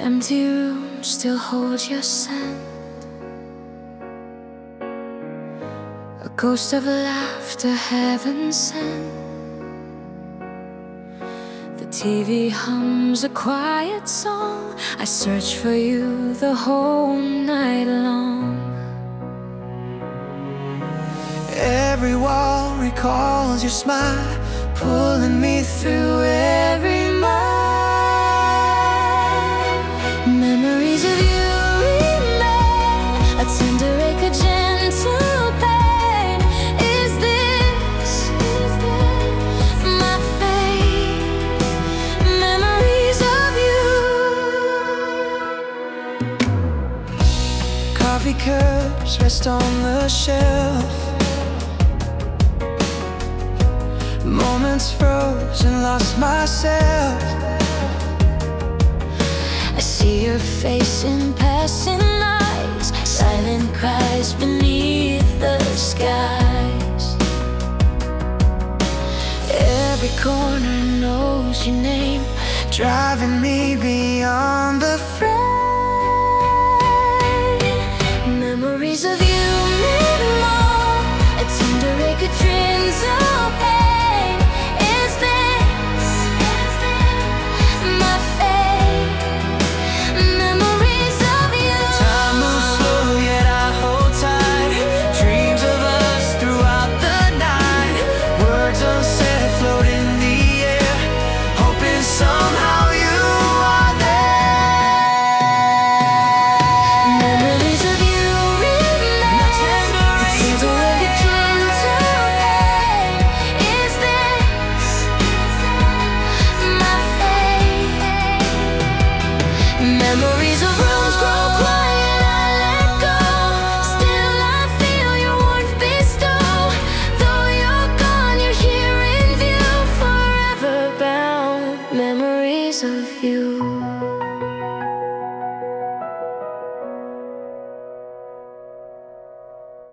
Empty rooms still hold your scent, a ghost of laughter heaven sent. The TV hums a quiet song. I search for you the whole night long. Every wall recalls your smile, pulling me through every mile. Memories of you remain, a tender ache, a gentle pain. Is this my fate? Memories of you. Coffee cups rest on the shelf, moments frozen, lost myself. I see your face in passing eyes, silent cries beneath the skies. Every corner knows your name, Driving me beyond the frame. Memories of you mean more, a tender ache, a gentle pain. Is this my fate? Memories of you. Time moves slow, yet I hold tight. Dreams of us throughout the night. Words unsaid float in the air, hoping somehow you are there. Memories of you remain, a tender ache, a gentle pain. Is this my fate? Memories of rooms grow quiet, I let go. Still I feel your warmth bestow. Though you're gone, you're here in view, forever bound. Memories of you.